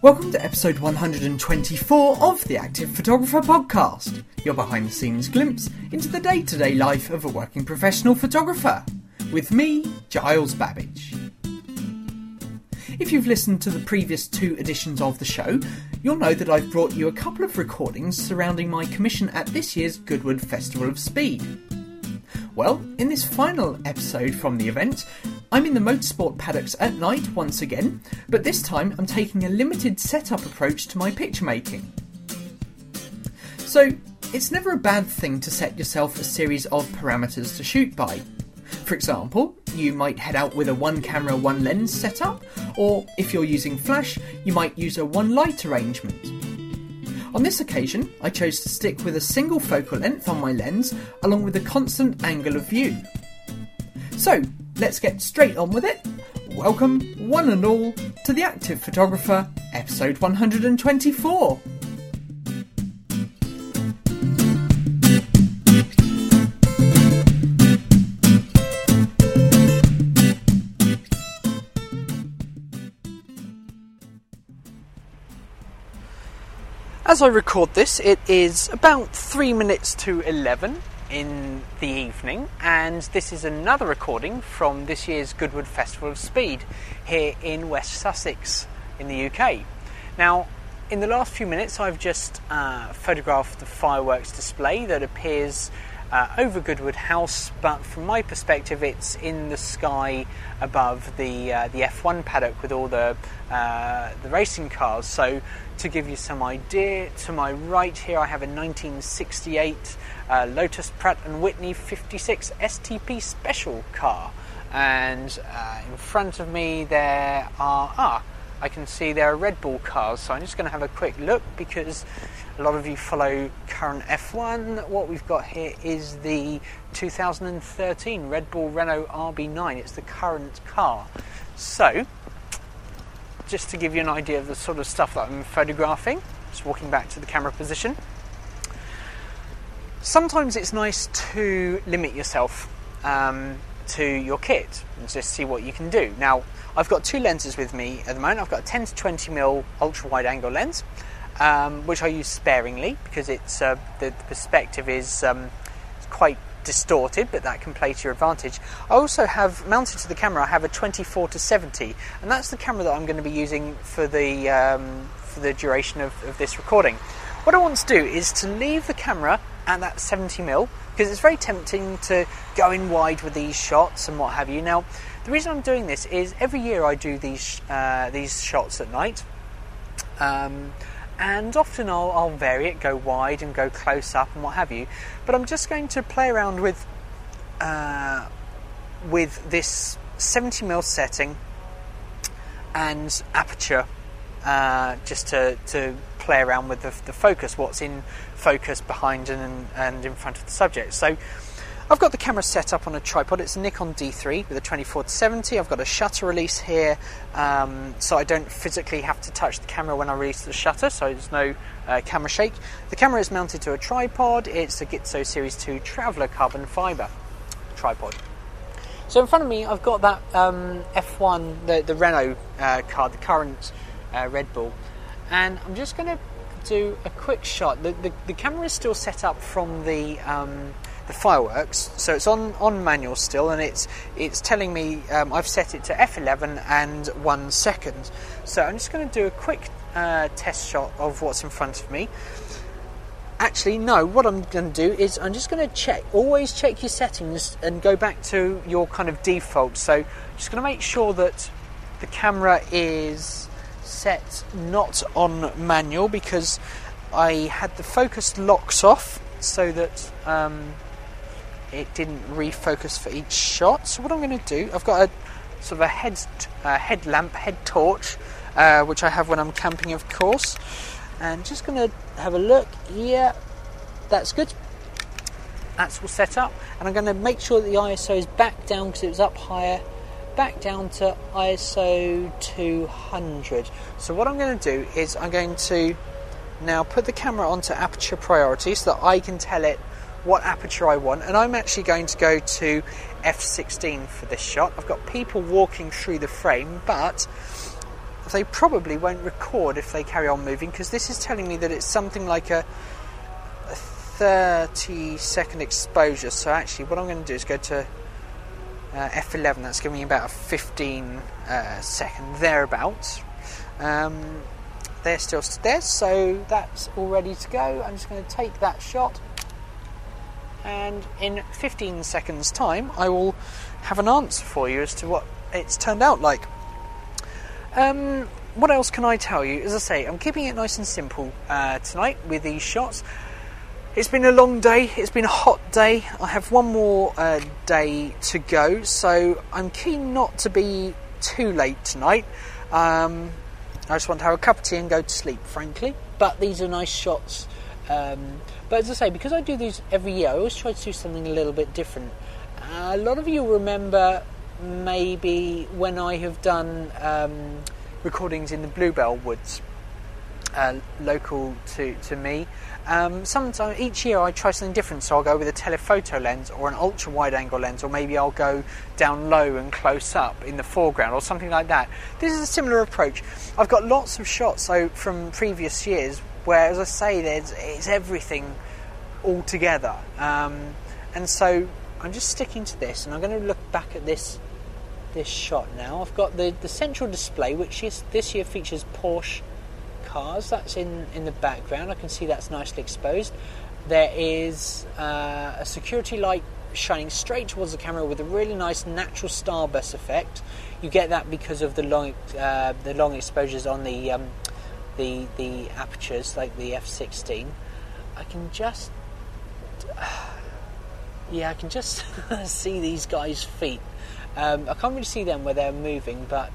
Welcome to episode 124 of the Active Photographer Podcast, your behind-the-scenes glimpse into the day-to-day life of a working professional photographer, with me, Giles Babbage. If you've listened to the previous two editions of the show, you'll know that I've brought you a couple of recordings surrounding my commission at this year's Goodwood Festival of Speed. Well, in this final episode from the event, I'm in the motorsport paddocks at night once again, but this time I'm taking a limited setup approach to my picture making. So, it's never a bad thing to set yourself a series of parameters to shoot by. For example, you might head out with a one camera, one lens setup, or if you're using flash, you might use a one light arrangement. On this occasion, I chose to stick with a single focal length on my lens, along with a constant angle of view. So, let's get straight on with it. Welcome, one and all, to The Active Photographer, episode 124. As I record this, it is about 3 minutes to 11 in the evening, and this is another recording from this year's Goodwood Festival of Speed here in West Sussex in the UK. Now, in the last few minutes I've just photographed the fireworks display that appears over Goodwood House, but from my perspective it's in the sky above the F1 paddock with all the racing cars. So to give you some idea, to my right here I have a 1968 Lotus Pratt & Whitney 56 STP Special car, and in front of me there are, I can see there are Red Bull cars, so I'm just going to have a quick look because a lot of you follow current F1. What we've got here is the 2013 Red Bull Renault RB9. It's the current car. So, just to give you an idea of the sort of stuff that I'm photographing, just walking back to the camera position. Sometimes it's nice to limit yourself to your kit and just see what you can do. Now, I've got two lenses with me at the moment. I've got a 10 to 20mm ultra wide angle lens, which I use sparingly because it's the perspective is quite distorted, but that can play to your advantage. I also have mounted to the camera, I have a 24 to 70, and that's the camera that I'm going to be using for the duration of this recording. What I want to do is to leave the camera at that 70mm because it's very tempting to go in wide with these shots and what have you. Now, the reason I'm doing this is every year I do these shots at night, and often I'll vary it, go wide and go close up and what have you. But I'm just going to play around with this 70mm setting and aperture, just to play around with the focus, what's in focus behind and in front of the subject. So I've got the camera set up on a tripod. It's a Nikon D3 with a 24 to 70. I've got a shutter release here, so I don't physically have to touch the camera when I release the shutter, so there's no camera shake. The camera is mounted to a tripod. It's a Gitzo Series 2 Traveller carbon fibre tripod. So in front of me I've got that F1, the Renault car, the current Red Bull, and I'm just going to do a quick shot. The camera is still set up from the fireworks, so it's on manual still, and it's telling me I've set it to f11 and 1 second. So I'm just going to do a quick test shot of what's in front of me. Actually, no, what I'm going to do is I'm just going to always check your settings and go back to your kind of default. So just going to make sure that the camera is set not on manual, because I had the focus locks off so that it didn't refocus for each shot. So what I'm going to do, I've got a sort of a headlamp, head torch, which I have when I'm camping, of course, and just going to have a look. Yeah, that's good. That's all set up, and I'm going to make sure that the ISO is back down because it was up higher, back down to ISO 200. So what I'm going to do is I'm going to now put the camera onto aperture priority so that I can tell it what aperture I want, and I'm actually going to go to f16 for this shot. I've got people walking through the frame, but they probably won't record if they carry on moving, because this is telling me that it's something like a 30-second exposure. So actually what I'm going to do is go to F11. That's giving me about a 15 second thereabouts. They're still stood there, so that's all ready to go. I'm just going to take that shot, and in 15 seconds time I will have an answer for you as to what it's turned out like. What else can I tell you? As I say, I'm keeping it nice and simple tonight with these shots. It's been a long day, it's been a hot day. I have one more day to go, so I'm keen not to be too late tonight. I just want to have a cup of tea and go to sleep, frankly. But these are nice shots. But as I say, because I do these every year, I always try to do something a little bit different. A lot of you remember maybe when I have done recordings in the Bluebell Woods, local to me. Sometimes each year I try something different, so I'll go with a telephoto lens or an ultra wide angle lens, or maybe I'll go down low and close up in the foreground or something like that. This is a similar approach. I've got lots of shots from previous years where, as I say, it's everything all together, and so I'm just sticking to this, and I'm going to look back at this shot now. I've got the central display, which this year features Porsche cars. That's in the background. I can see that's nicely exposed. There is a security light shining straight towards the camera with a really nice natural starburst effect. You get that because of the long exposures on the apertures, like the f/16. I can just see these guys' feet. I can't really see them where they're moving, but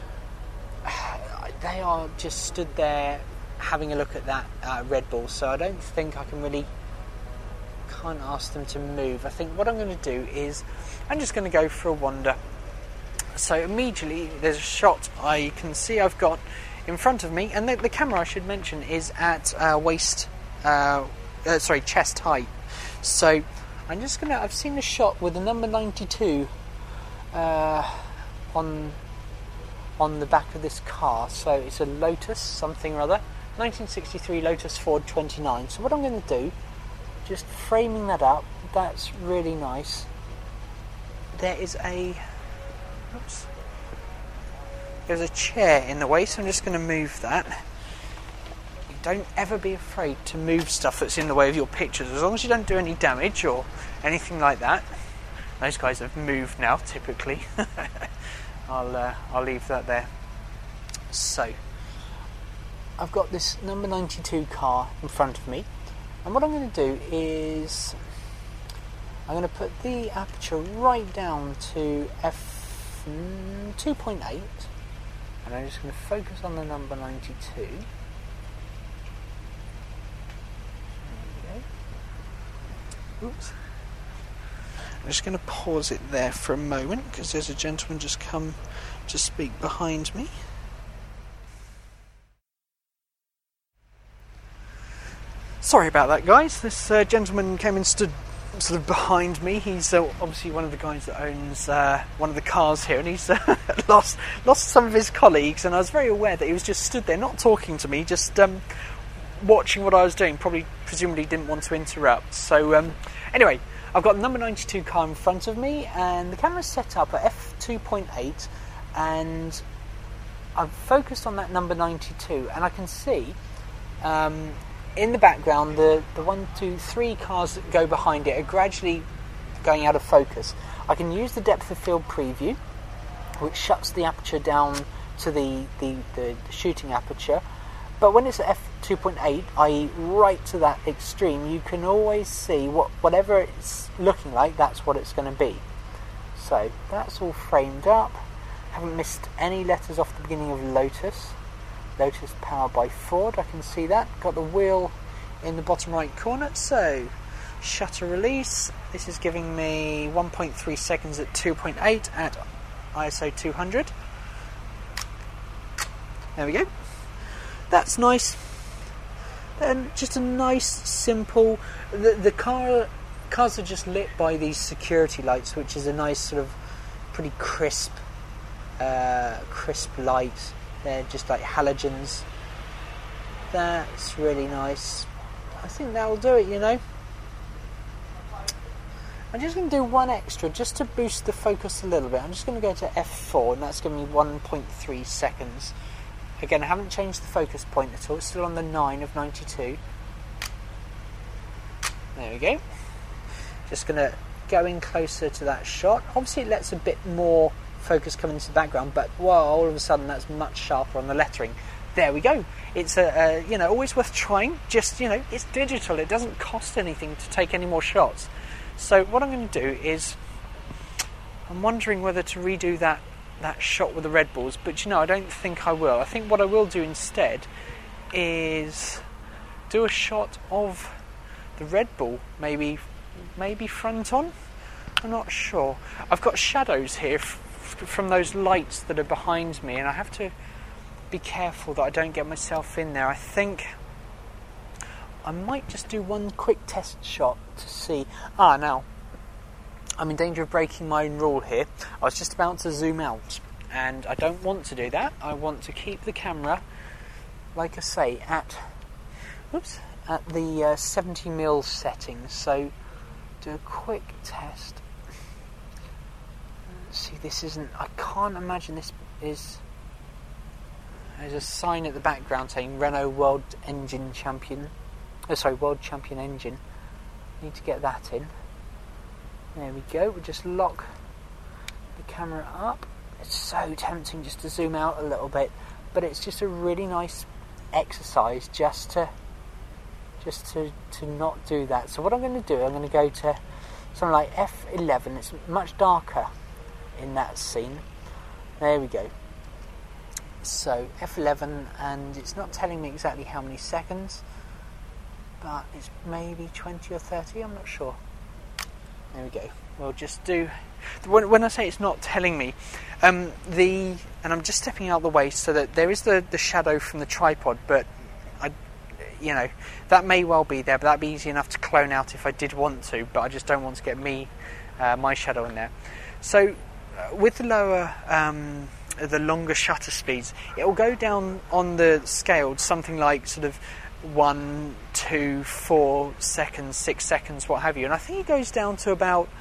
they are just stood there having a look at that Red Bull, so I don't think I can't ask them to move. I think what I'm going to do is I'm just going to go for a wander. So immediately there's a shot I can see I've got in front of me, and the camera, I should mention, is at chest height. So I've seen a shot with the number 92 on the back of this car. So it's a Lotus something or other, 1963 Lotus Ford 29. So what I'm going to do, just framing that up, that's really nice. There's a chair in the way, so I'm just going to move that. Don't ever be afraid to move stuff that's in the way of your pictures, as long as you don't do any damage or anything like that. Those guys have moved now, typically. I'll leave that there. So, I've got this number 92 car in front of me, and what I'm going to do is I'm going to put the aperture right down to f2.8, and I'm just going to focus on the number 92. Oops. I'm just going to pause it there for a moment, because there's a gentleman just come to speak behind me. Sorry about that, guys. This gentleman came and stood sort of behind me. He's obviously one of the guys that owns one of the cars here, and he's lost some of his colleagues, and I was very aware that he was just stood there not talking to me, just watching what I was doing, presumably didn't want to interrupt. So anyway, I've got the number 92 car in front of me, and the camera's set up at f2.8, and I've focused on that number 92, and I can see in the background the 1, 2, 3 cars that go behind it are gradually going out of focus. I can use the depth of field preview, which shuts the aperture down to the shooting aperture. But when it's at f2.8, i.e. right to that extreme, you can always see whatever it's looking like, that's what it's going to be. So that's all framed up. Haven't missed any letters off the beginning of Lotus. Lotus powered by Ford, I can see that. Got the wheel in the bottom right corner. So shutter release. This is giving me 1.3 seconds at 2.8 at ISO 200. There we go. That's nice. And just a nice, simple. The cars are just lit by these security lights, which is a nice sort of pretty crisp light. They're just like halogens. That's really nice. I think that'll do it, you know. I'm just going to do one extra just to boost the focus a little bit. I'm just going to go to f4 and that's going to be 1.3 seconds. Again, I haven't changed the focus point at all. It's still on the 9 of 92. There we go. Just going to go in closer to that shot. Obviously it lets a bit more focus come into the background, but wow, all of a sudden that's much sharper on the lettering. There we go. It's you know, always worth trying. Just, you know, it's digital. It doesn't cost anything to take any more shots. So what I'm going to do is, I'm wondering whether to redo that shot with the Red Bulls, but you know, I don't think I will. I think what I will do instead is do a shot of the Red Bull, maybe front on. I'm not sure. I've got shadows here from those lights that are behind me, and I have to be careful that I don't get myself in there. I think I might just do one quick test shot to see. Now I'm in danger of breaking my own rule here. I was just about to zoom out, and I don't want to do that. I want to keep the camera, like I say, at the 70mm setting. So do a quick test. See, this isn't. I can't imagine this is. There's a sign at the background saying Renault World Engine Champion. World Champion Engine. Need to get that in. There we go. We'll just lock the camera up. It's so tempting just to zoom out a little bit, but it's just a really nice exercise just to not do that. So what I'm going to do, I'm going to go to something like f11. It's much darker in that scene. There we go. So f11, and it's not telling me exactly how many seconds, but it's maybe 20 or 30, I'm not sure. There we go. We'll just do, when I say it's not telling me, and I'm just stepping out the way so that there is the shadow from the tripod, but you know, that may well be there, but that'd be easy enough to clone out if I did want to, but I just don't want to get my shadow in there. So with the lower the longer shutter speeds, it will go down on the scale something like sort of 1, 2, 4 seconds, 6 seconds, what have you, and I think it goes down to about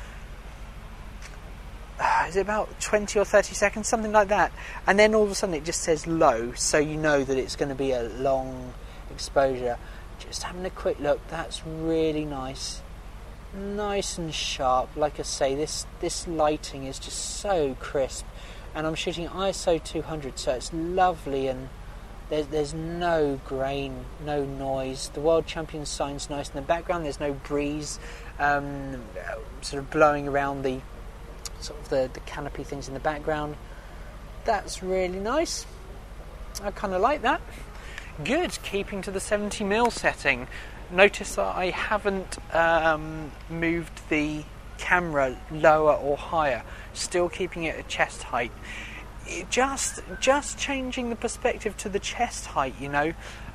is it about 20 or 30 seconds, something like that, and then all of a sudden it just says low, so you know that it's going to be a long exposure. Just having a quick look, that's really nice and sharp. Like I say, this lighting is just so crisp, and I'm shooting ISO 200, so it's lovely, and there's no grain, no noise. The World Champion sign's nice in the background. There's no breeze sort of blowing around the sort of the canopy things in the background. That's really nice. I kind of like that. Good, keeping to the 70mm setting. Notice that I haven't moved the camera lower or higher, still keeping it at chest height. Just changing the perspective to the chest height, you know,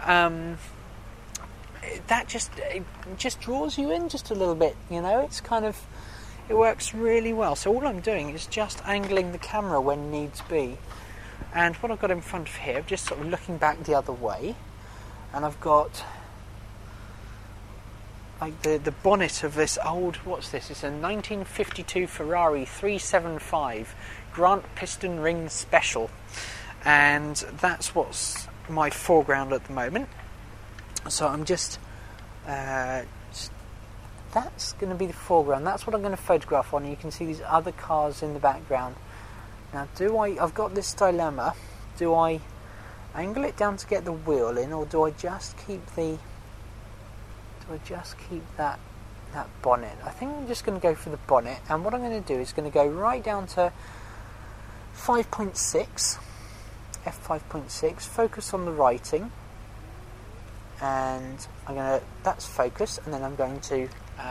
that just draws you in just a little bit, you know. It's kind of, it works really well. So all I'm doing is just angling the camera when needs be. And what I've got in front of here, just sort of looking back the other way, and I've got like the bonnet of this old, what's this? It's a 1952 Ferrari 375 Grant Piston Ring Special, and that's what's my foreground at the moment. So I'm just that's going to be the foreground. That's what I'm going to photograph on. You can see these other cars in the background. Now, I've got this dilemma. Do I angle it down to get the wheel in, or do I just keep that bonnet? I think I'm just going to go for the bonnet, and what I'm going to do is going to go right down to 5.6, f5.6, focus on the writing, and that's focus, and then I'm going to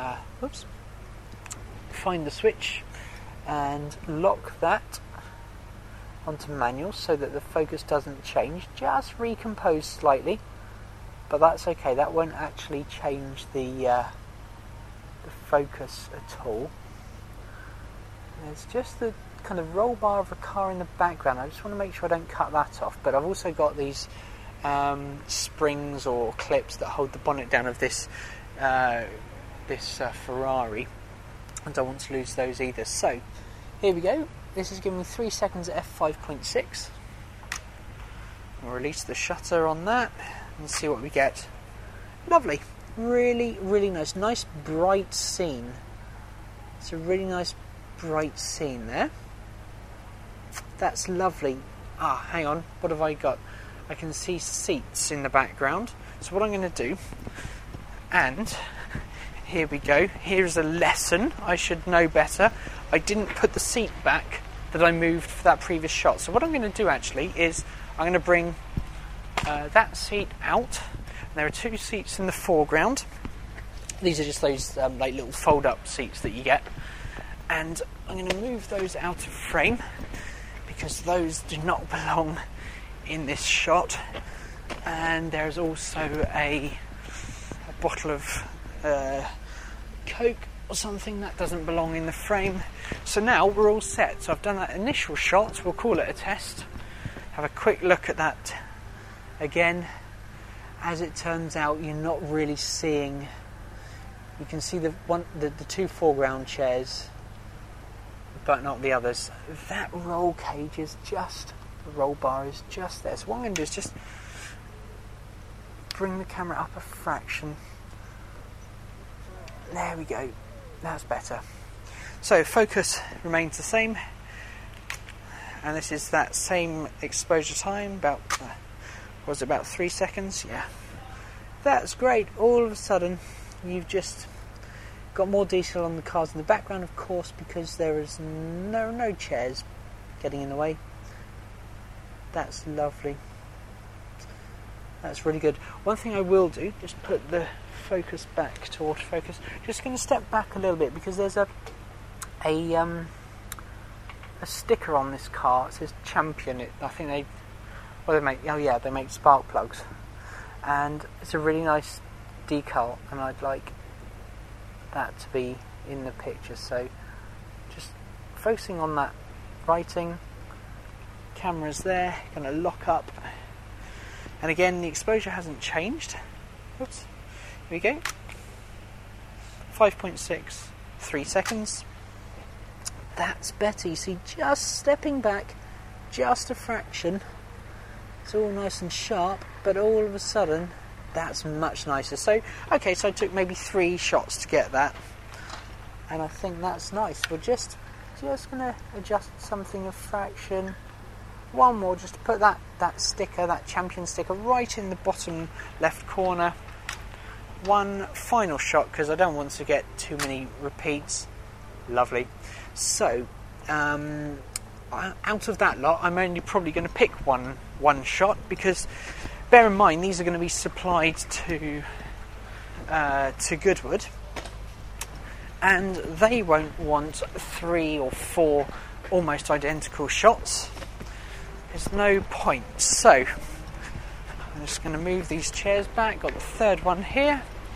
find the switch and lock that onto manual so that the focus doesn't change, just recompose slightly, but that's okay, that won't actually change the focus at all. There's just the kind of roll bar of a car in the background. I just want to make sure I don't cut that off, but I've also got these springs or clips that hold the bonnet down of this Ferrari, and I don't want to lose those either. So here we go. This is giving me 3 seconds at f5.6. I'll release the shutter on that and see what we get. Lovely. Really, really nice. Nice bright scene. It's a really nice bright scene there. That's lovely. Hang on. What have I got? I can see seats in the background. So what I'm going to do, and here we go. Here's a lesson. I should know better. I didn't put the seat back that I moved for that previous shot. So what I'm going to do actually is I'm going to bring that seat out. There are 2 seats in the foreground. These are just those like little fold-up seats that you get. And I'm going to move those out of frame because those do not belong in this shot. And there's also a bottle of Coke or something that doesn't belong in the frame. So now we're all set. So I've done that initial shot. We'll call it a test. Have a quick look at that again. As it turns out, you're not really seeing. You can see the 2 foreground chairs, but not the others. That roll cage is just, the roll bar is just there. So what I'm going to do is just bring the camera up a fraction. There we go. That's better. So focus remains the same, and this is that same exposure time. About 3 seconds. Yeah, that's great. All of a sudden, you've just got more detail on the cars in the background, of course, because there is no chairs getting in the way. That's lovely. That's really good. One thing I will do, just put the focus back to autofocus. Just going to step back a little bit because there's a sticker on this car. It says Champion. I think they make spark plugs, and it's a really nice decal, and I'd like that to be in the picture. So just focusing on that writing. Camera's there, going to lock up, and again the exposure hasn't changed. Oops. Here we go. 5.6, 3 seconds. That's better. You see, just stepping back just a fraction. It's all nice and sharp, but all of a sudden that's much nicer. So okay, so I took maybe 3 shots to get that, and I think that's nice. We're just going to adjust something a fraction. One more, just to put that sticker, that Champion sticker, right in the bottom left corner. One final shot because I don't want to get too many repeats. Lovely. So out of that lot, I'm only probably going to pick one shot, because bear in mind these are going to be supplied to Goodwood, and they won't want 3 or 4 almost identical shots. There's no point. So I'm just going to move these chairs back. Got the 3rd one here.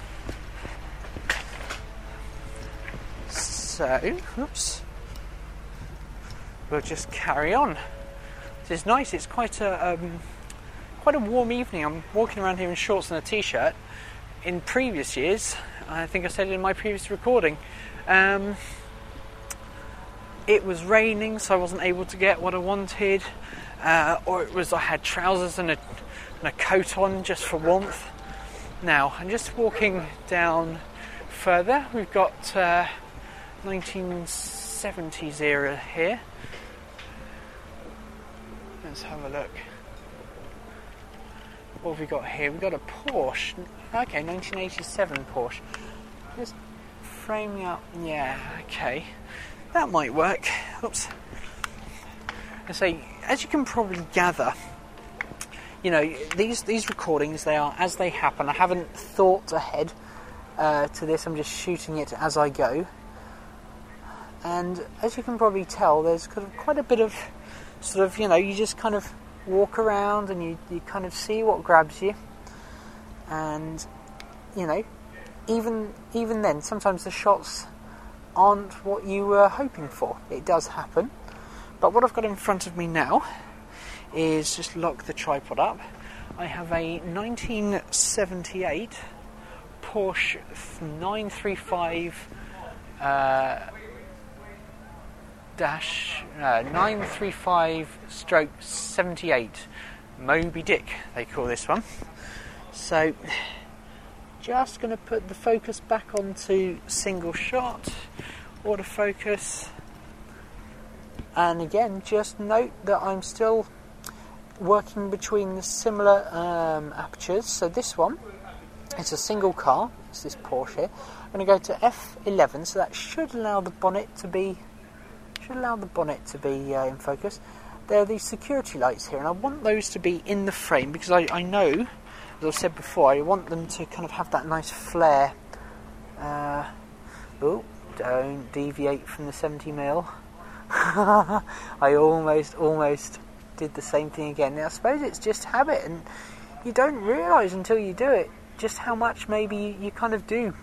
So, oops. We'll just carry on. This is nice. It's quite a warm evening. I'm walking around here in shorts and a t-shirt. In previous years, I think I said it in my previous recording, it was raining, so I wasn't able to get what I wanted, or it was I had trousers and a coat on just for warmth. Now I'm just walking down further. We've got 1970s era here. Let's have a look. What have we got here? We've got a Porsche. Okay, 1987 Porsche. Just framing up. Yeah, okay. That might work. Oops. I say, as you can probably gather, you know, these recordings, they are as they happen. I haven't thought ahead to this. I'm just shooting it as I go. And as you can probably tell, there's quite a bit of sort of, you know, you just kind of walk around and you kind of see what grabs you. And, you know, even then, sometimes the shots aren't what you were hoping for. It does happen. But what I've got in front of me now is, just lock the tripod up, I have a 1978 Porsche 935 stroke 78 Moby Dick, they call this one. So just going to put the focus back onto single shot, autofocus, and again just note that I'm still working between the similar apertures. So this one, it's a single car, it's this Porsche here. I'm going to go to f11, so that should allow the bonnet to be in focus. There are these security lights here, and I want those to be in the frame because I know, as I've said before, I want them to kind of have that nice flare. Oh, don't deviate from the 70mm. I almost did the same thing again. Now I suppose it's just habit, and you don't realise until you do it just how much maybe you kind of do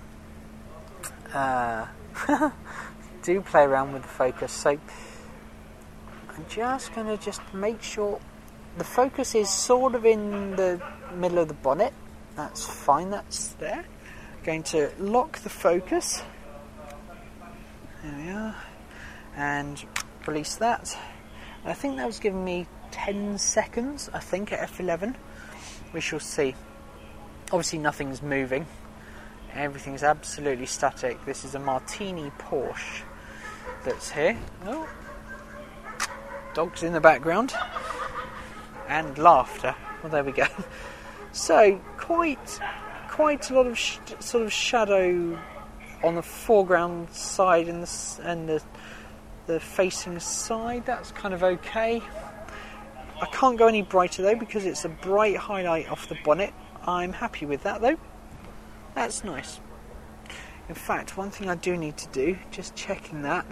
do play around with the focus. So I'm just going to make sure the focus is sort of in the middle of the bonnet. That's fine, that's there. Going to lock the focus. There we are. And release that. And I think that was giving me 10 seconds, I think, at f11. We shall see. Obviously nothing's moving. Everything's absolutely static. This is a Martini Porsche that's here. Oh, dogs in the background. And laughter. Well, there we go. So, quite a lot of sort of shadow on the foreground side and the facing side. That's kind of okay. I can't go any brighter though because it's a bright highlight off the bonnet. I'm happy with that though. That's nice. In fact, one thing I do need to do, just checking that.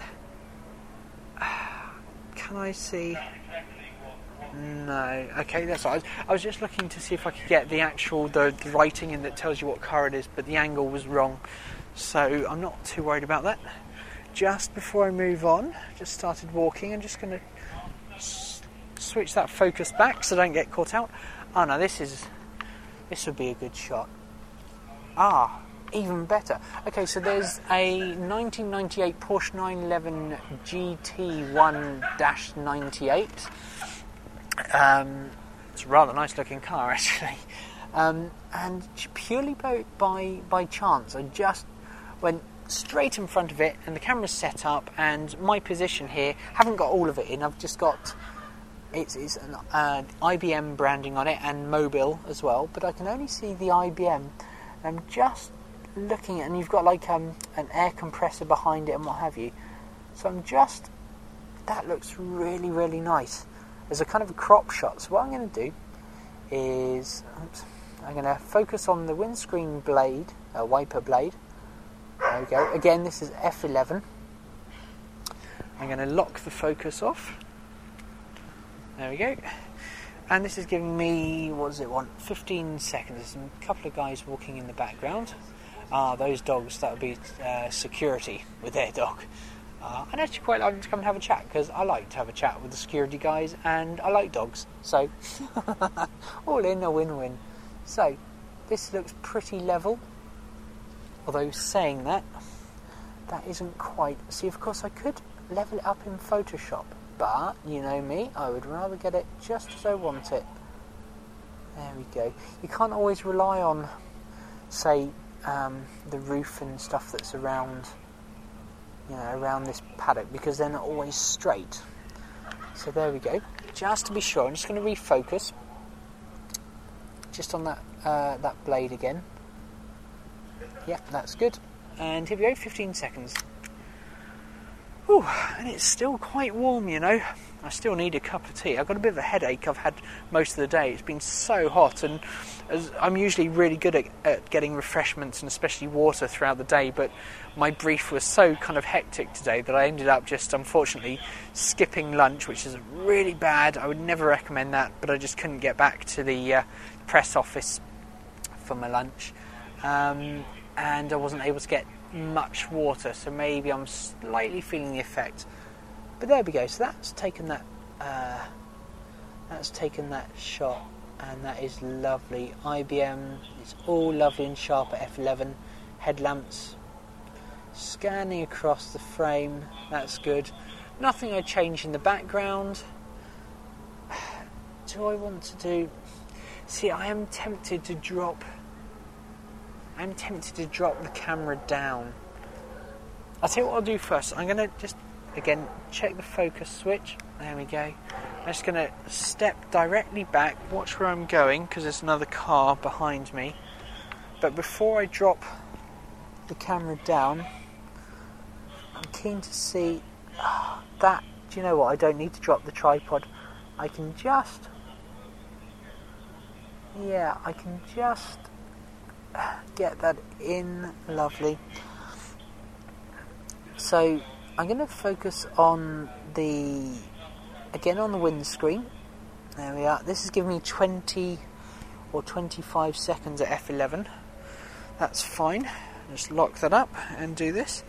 Can I see? No. Okay, that's all right. I was just looking to see if I could get the writing in that tells you what car it is, but the angle was wrong. So I'm not too worried about that. Just before I move on, just started walking, I'm just going to switch that focus back so I don't get caught out. Oh no, this would be a good shot. Even better. Okay, so there's a 1998 Porsche 911 GT1-98. It's a rather nice looking car actually. And purely by chance, I just went straight in front of it and the camera's set up, and my position here, haven't got all of it in, I've just got it's an IBM branding on it and Mobile as well, but I can only see the IBM. I'm just looking at, and you've got like an air compressor behind it and what have you, so that looks really, really nice as a kind of a crop shot. So what I'm going to do is I'm going to focus on the windscreen blade, wiper blade. There we go. Again, this is f11. I'm going to lock the focus off. There we go. And this is giving me, what does it want? 15 seconds. There's a couple of guys walking in the background. Those dogs, that would be security with their dog. I'd actually quite like them to come and have a chat, because I like to have a chat with the security guys and I like dogs. So, all in a win-win. So, this looks pretty level. Although saying that isn't quite... See, of course I could level it up in Photoshop, but, you know me, I would rather get it just as I want it. There we go. You can't always rely on, say, the roof and stuff that's around, around this paddock, because they're not always straight. So there we go. Just to be sure, I'm just going to refocus. Just on that blade again. Yep, that's good. And here we go, 15 seconds. Ooh, and it's still quite warm, I still need a cup of tea. I've got a bit of a headache I've had most of the day. It's been so hot, and I'm usually really good at getting refreshments and especially water throughout the day, but my brief was so kind of hectic today that I ended up just unfortunately skipping lunch, which is really bad. I would never recommend that, but I just couldn't get back to the press office for my lunch. And I wasn't able to get much water, so maybe I'm slightly feeling the effect But there we go. So that's taken that shot, and that is lovely. IBM, it's all lovely and sharp at f11. Headlamps scanning across the frame, that's good. Nothing I change in the background. Do I want to do... See, I am tempted to drop the camera down. I'll tell you what I'll do first. I'm going to just, again, check the focus switch. There we go. I'm just going to step directly back, watch where I'm going, because there's another car behind me. But before I drop the camera down, I'm keen to see that. Do you know what? I don't need to drop the tripod. I can just get that in. Lovely. So I'm going to focus on the windscreen. There we are. This is giving me 20 or 25 seconds at f11. That's fine. Just lock that up and do this.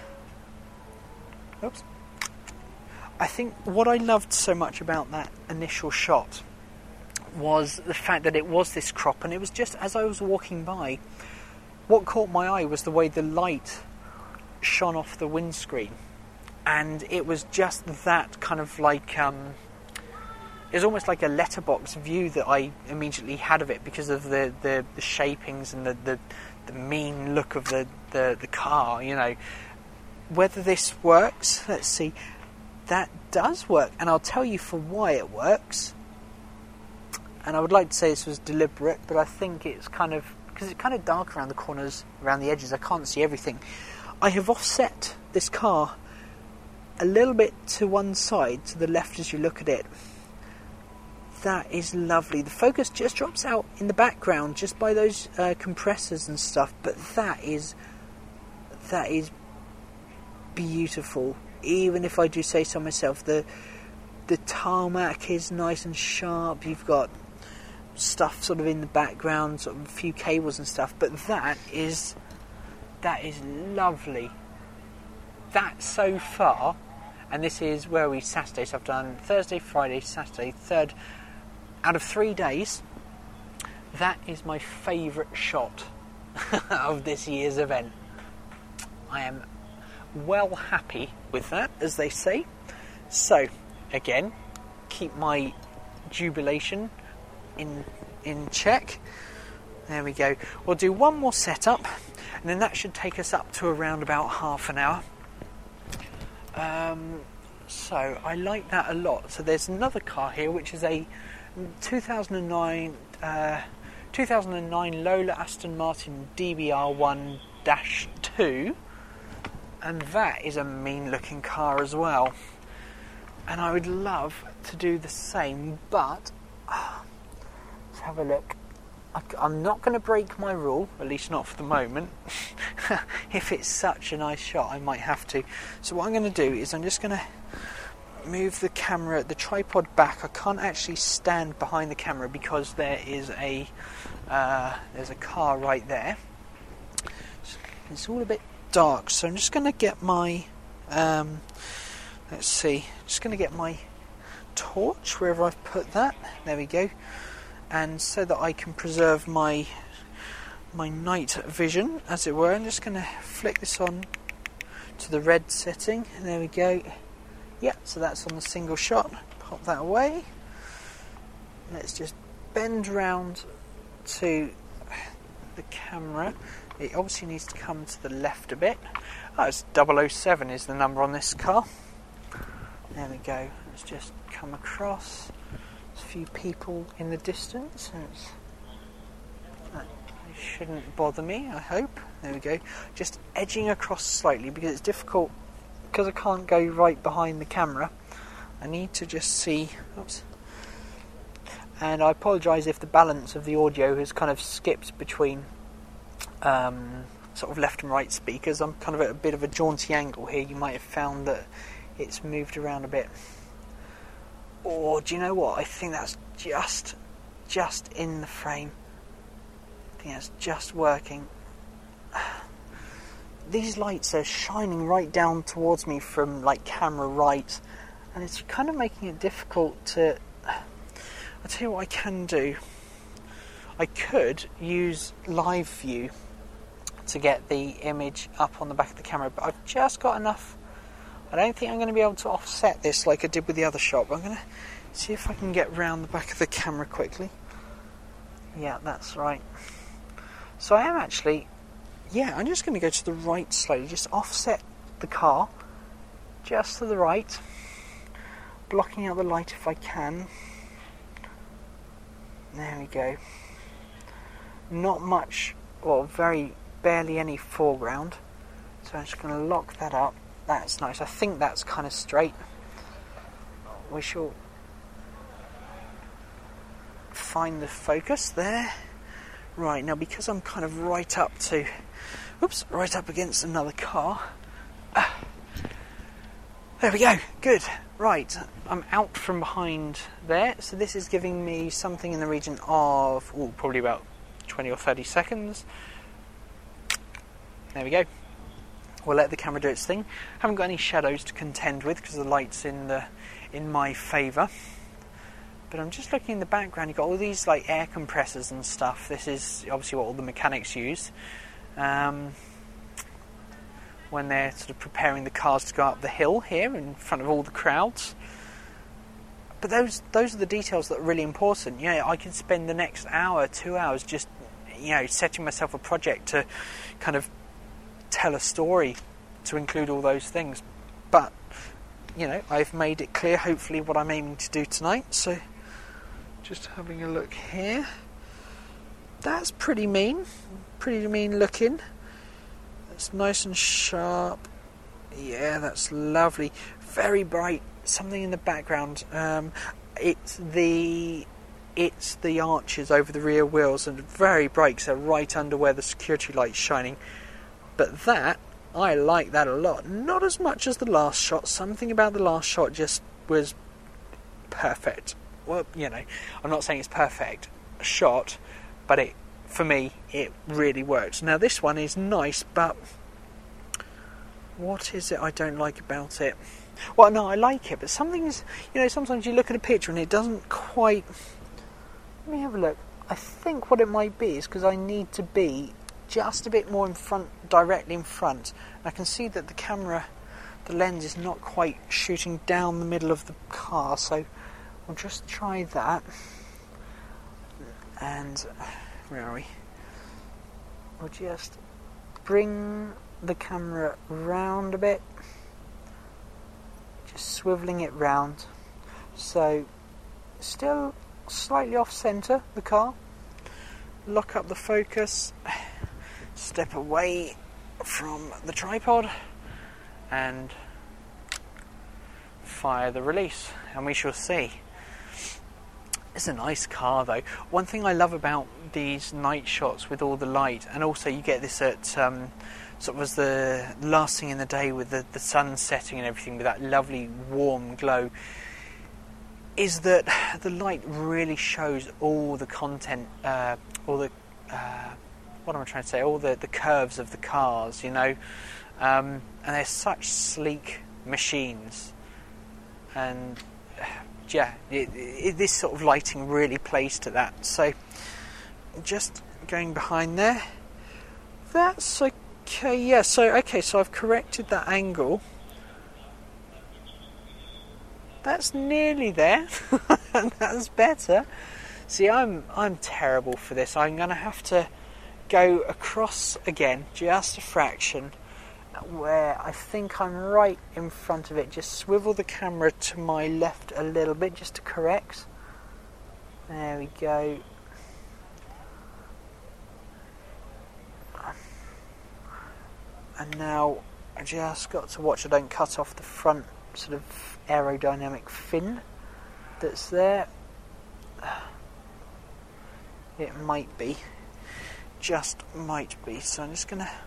Oops. I think what I loved so much about that initial shot was the fact that it was this crop, and it was just as I was walking by, what caught my eye was the way the light shone off the windscreen, and it was just that kind of like it was almost like a letterbox view that I immediately had of it, because of the shapings and the mean look of the car. You know, whether this works, let's see. That does work, and I'll tell you for why it works. And I would like to say this was deliberate, but I think it's kind of, because it's kind of dark around the corners, around the edges, I can't see everything. I have offset this car a little bit to one side, to the left as you look at it. That is lovely. The focus just drops out in the background, just by those compressors and stuff, but that is beautiful. Even if I do say so myself, the tarmac is nice and sharp. You've got stuff sort of in the background, sort of a few cables and stuff, but that is lovely. That so far, and this is where we Saturday, so I've done Thursday, Friday, Saturday, third out of 3 days. That is my favourite shot of this year's event. I am well happy with that, as they say. So again, keep my jubilation in check. There we go. We'll do one more setup, and then that should take us up to around about half an hour. So I like that a lot. So there's another car here, which is a 2009 Lola Aston Martin DBR1-2, and that is a mean looking car as well. And I would love to do the same, but let's have a look. I'm not going to break my rule, at least not for the moment. If it's such a nice shot, I might have to. So what I'm going to do is I'm just going to move the camera, the tripod back. I can't actually stand behind the camera because there is there's a car right there. It's all a bit dark, so I'm just going to get my let's see, just going to get my torch wherever I've put that. There we go. And so that I can preserve my night vision, as it were, I'm just going to flick this on to the red setting. And there we go. Yeah, so that's on the single shot. Pop that away. Let's just bend round to the camera. It obviously needs to come to the left a bit. Oh, it's 007 is the number on this car. There we go. Let's just come across. There's a few people in the distance. That shouldn't bother me, I hope. There we go. Just edging across slightly because it's difficult, because I can't go right behind the camera. I need to just see. Oops. And I apologise if the balance of the audio has kind of skipped between sort of left and right speakers. I'm kind of at a bit of a jaunty angle here. You might have found that it's moved around a bit. Or do you know what? I think that's just in the frame. I think that's just working. these lights are shining right down towards me from like camera right, and it's kind of making it difficult to... I'll tell you what I can do. I could use live view to get the image up on the back of the camera, but I've just got enough. I don't think I'm going to be able to offset this like I did with the other shot, but I'm going to see if I can get round the back of the camera quickly. Yeah, that's right. So I am actually, I'm just going to go to the right slowly, just offset the car just to the right, blocking out the light if I can. There we go. Not much, well, very barely any foreground, so I'm just going to lock that up. That's nice. I think that's kind of straight. We shall find the focus there. Right, now because I'm kind of right up against another car. There we go, good. Right, I'm out from behind there, so this is giving me something in the region of, probably about 20 or 30 seconds. There we go. We'll let the camera do its thing. Haven't got any shadows to contend with because the light's in my favour. But I'm just looking in the background. You've got all these like air compressors and stuff. This is obviously what all the mechanics use when they're sort of preparing the cars to go up the hill here in front of all the crowds. But those are the details that are really important. You know, I can spend the next hour, 2 hours just, setting myself a project to kind of tell a story to include all those things. But, I've made it clear, hopefully, what I'm aiming to do tonight. So, just having a look here. That's pretty mean looking. It's nice and sharp. Yeah, that's lovely. Very bright. Something in the background. It's the arches over the rear wheels, and very bright because they're right under where the security light's shining. But I like that a lot. Not as much as the last shot. Something about the last shot just was perfect. Well, I'm not saying it's perfect shot, but for me, it really works. Now, this one is nice, but what is it I don't like about it? Well, no, I like it, but sometimes you look at a picture and it doesn't quite... Let me have a look. I think what it might be is because I need to be just a bit more in front, directly in front. I can see that the lens is not quite shooting down the middle of the car, so I'll just try that. And where are we? We'll just bring the camera round a bit, just swiveling it round. So still slightly off centre, the car. Lock up the focus, step away from the tripod and fire the release, and we shall see. It's a nice car though. One thing I love about these night shots with all the light, and also you get this at sort of as the last thing in the day with the sun setting and everything with that lovely warm glow, is that the light really shows all the content, all the curves of the cars, and they're such sleek machines, and this sort of lighting really plays to that. So just going behind there, that's okay. Yeah, so I've corrected that angle. That's nearly there. That's better. See, I'm terrible for this. I'm going to have to go across again, just a fraction, where I think I'm right in front of it. Just swivel the camera to my left a little bit, just to correct. There we go. And now I just got to watch I don't cut off the front sort of aerodynamic fin that's there. It might be, just might be. So I'm just gonna...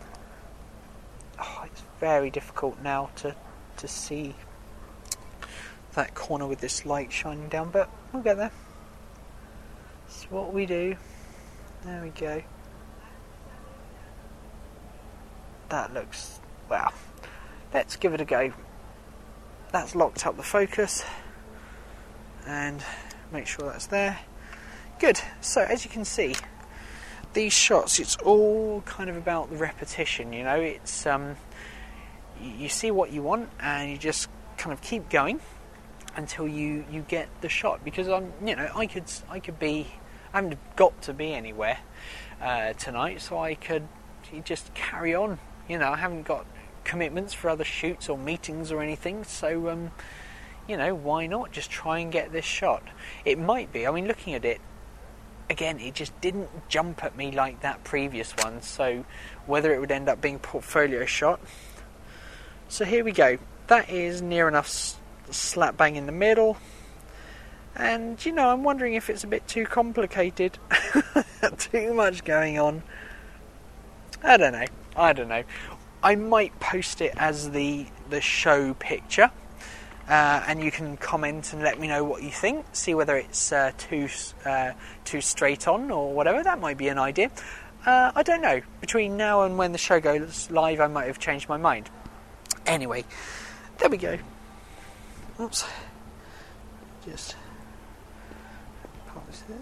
it's very difficult now to see that corner with this light shining down, but we'll get there. So what we do, there we go. That looks, wow. Let's give it a go. That's locked up the focus, and make sure that's there. Good. So as you can see, these shots, it's all kind of about the repetition, you know. It's you see what you want, and you just kind of keep going until you get the shot. Because I haven't got to be anywhere tonight, so I could just carry on. You know, I haven't got commitments for other shoots or meetings or anything, so why not just try and get this shot? It might be, I mean, looking at it again, it just didn't jump at me like that previous one, so whether it would end up being a portfolio shot. So here we go. That is near enough slap bang in the middle, and I'm wondering if it's a bit too complicated. Too much going on. I don't know. I might post it as the show picture, and you can comment and let me know what you think. See whether it's too straight on or whatever. That might be an idea. I don't know. Between now and when the show goes live, I might have changed my mind. Anyway, there we go. Oops. Just pause there.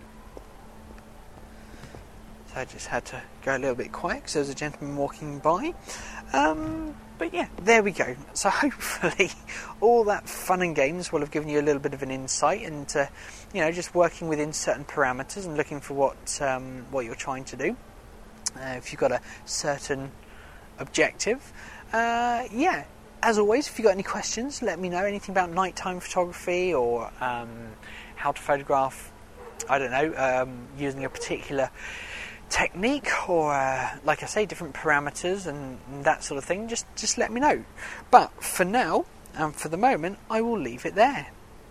So I just had to go a little bit quiet because there was a gentleman walking by. But yeah, there we go. So hopefully all that fun and games will have given you a little bit of an insight into, just working within certain parameters and looking for what you're trying to do. If you've got a certain objective. As always, if you've got any questions, let me know. Anything about nighttime photography or how to photograph, using a particular technique or, like I say, different parameters and that sort of thing, just let me know. But for now, and for the moment, I will leave it there.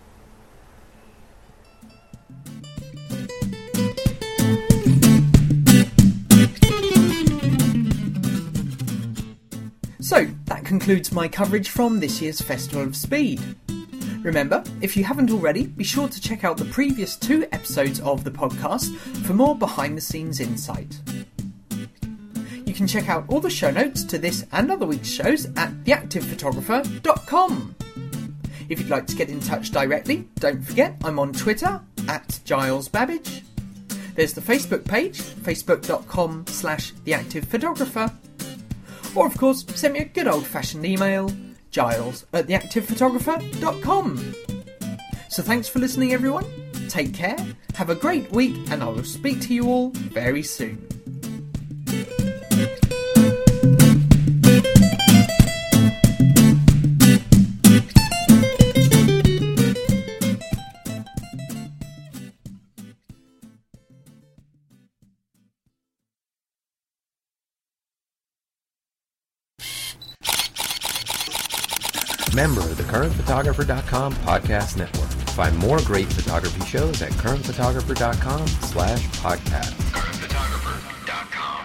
So, that concludes my coverage from this year's Festival of Speed. Remember, if you haven't already, be sure to check out the previous 2 episodes of the podcast for more behind-the-scenes insight. You can check out all the show notes to this and other week's shows at theactivephotographer.com. If you'd like to get in touch directly, don't forget I'm on Twitter at Giles Babbage. There's the Facebook page, facebook.com/theactivephotographer. Or, of course, send me a good old-fashioned email, giles@theactivephotographer.com. So thanks for listening, everyone. Take care, have a great week, and I will speak to you all very soon. Member of the CurrentPhotographer.com podcast network. Find more great photography shows at CurrentPhotographer.com/podcast. CurrentPhotographer.com